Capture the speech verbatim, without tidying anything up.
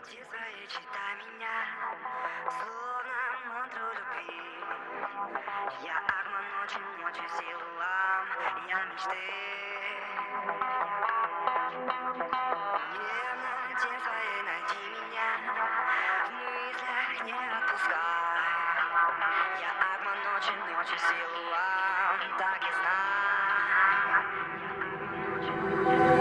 Нити свои читай меня, словно мантру любви. Я Агма ночи, ночи силам, я мечты. Нежно тень своей найди меня, в мыслях не отпускай. Я Агма ночи, ночи силам, так и знай.